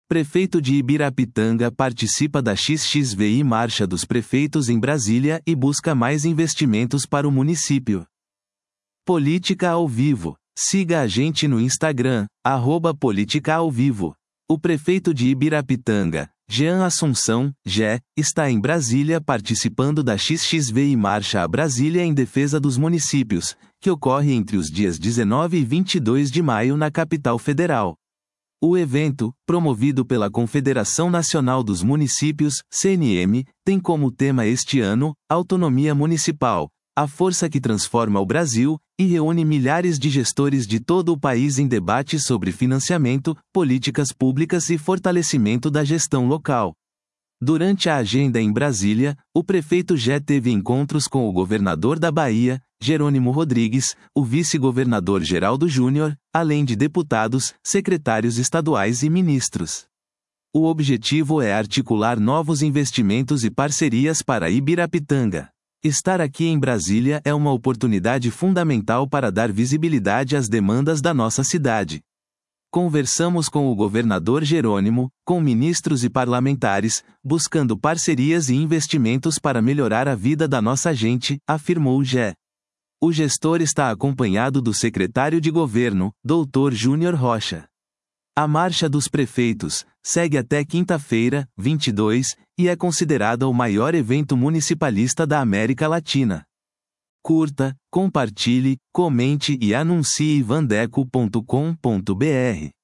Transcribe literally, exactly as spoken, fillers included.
Prefeito de Ibirapitanga participa da X X V I Marcha dos Prefeitos em Brasília e busca mais investimentos para o município. Política ao Vivo. Siga a gente no Instagram, arroba Política ao Vivo. O prefeito de Ibirapitanga, Jean Assunção, Gé, está em Brasília participando da X X V I Marcha a Brasília em defesa dos municípios, que ocorre entre os dias dezenove e vinte e dois de maio na capital federal. O evento, promovido pela Confederação Nacional dos Municípios, C N M, tem como tema este ano, Autonomia Municipal, a força que transforma o Brasil, e reúne milhares de gestores de todo o país em debates sobre financiamento, políticas públicas e fortalecimento da gestão local. Durante a agenda em Brasília, o prefeito Gé teve encontros com o governador da Bahia, Jerônimo Rodrigues, o vice-governador Geraldo Júnior, além de deputados, secretários estaduais e ministros. O objetivo é articular novos investimentos e parcerias para Ibirapitanga. Estar aqui em Brasília é uma oportunidade fundamental para dar visibilidade às demandas da nossa cidade. Conversamos com o governador Jerônimo, com ministros e parlamentares, buscando parcerias e investimentos para melhorar a vida da nossa gente, afirmou Gé. O gestor está acompanhado do secretário de governo, doutor Júnior Rocha. A Marcha dos Prefeitos segue até quinta-feira, vinte e dois, e é considerada o maior evento municipalista da América Latina. Curta, compartilhe, comente e anuncie vandeco ponto com ponto br.